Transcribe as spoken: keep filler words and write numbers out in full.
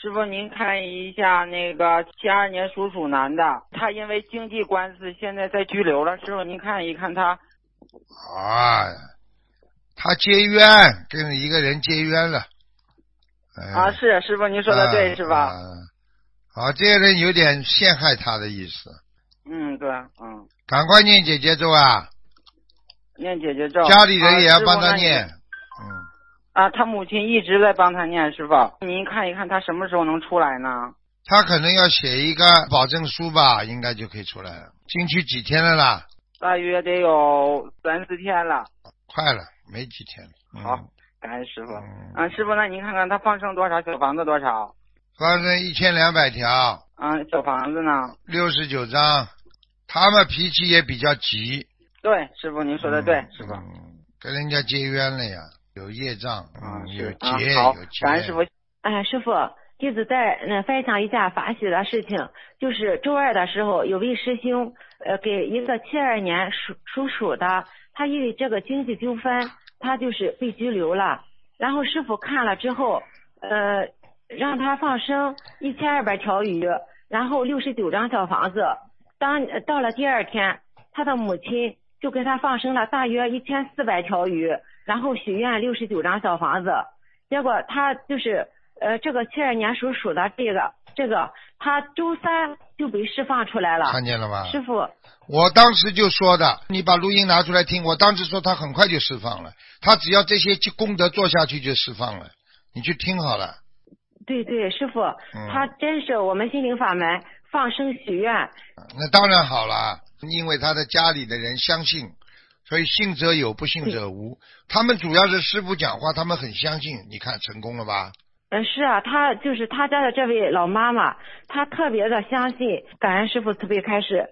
师傅，您看一下那个七二年属鼠男的，他因为经济官司现在在拘留了。师傅，您看一看他。 啊，他结冤，跟一个人结冤了。哎、 啊，是师傅，您说的对、 啊、 是吧？ 啊，好，这个人有点陷害他的意思。 嗯，对，嗯。 赶快念姐姐咒啊！ 念姐姐咒。 家里人也要帮他啊、 念。嗯。 啊，他母亲一直在帮他念，师傅，您看一看他什么时候能出来呢？ 他可能要写一个保证书吧，应该就可以出来了。进去几天了啦？ 大约得有三四天了。 快了，没几天了。嗯、 好，感恩师傅。 嗯， 啊，师傅，那您看看他放生多少，小房子多少？ 放生一千两百条。 嗯，小房子呢？ 六十九张。他们脾气也比较急。 对，师傅您说的对， 嗯、 师傅。 嗯，跟人家结冤了呀，有业障， 嗯， 有结、 啊、好有结。 感恩师傅。 哎，师傅，弟子在呃分享一下法喜的事情，就是周二的时候，有位师兄呃给一个七二年属属鼠的，他因为这个经济纠纷，他就是被拘留了。然后师傅看了之后，呃，让他放生一千二百条鱼，然后六十九张小房子。当到了第二天，他的母亲就给他放生了大约一千四百条鱼，然后许愿六十九张小房子。结果他就是呃这个七二年属鼠的这个这个他周三就被释放出来了。 看见了吗？ 师傅， 我当时就说的，你把录音拿出来听，我当时说他很快就释放了，他只要这些功德做下去就释放了，你去听好了。 对对，师傅、 嗯、 他真是我们心灵法门放生许愿。 那当然好了，因为他的家里的人相信，所以信则有，不信则无。他们主要是师父讲话，他们很相信，你看成功了吧？ 嗯，是啊，他就是他家的这位老妈妈，她特别的相信，感恩师父慈悲开示。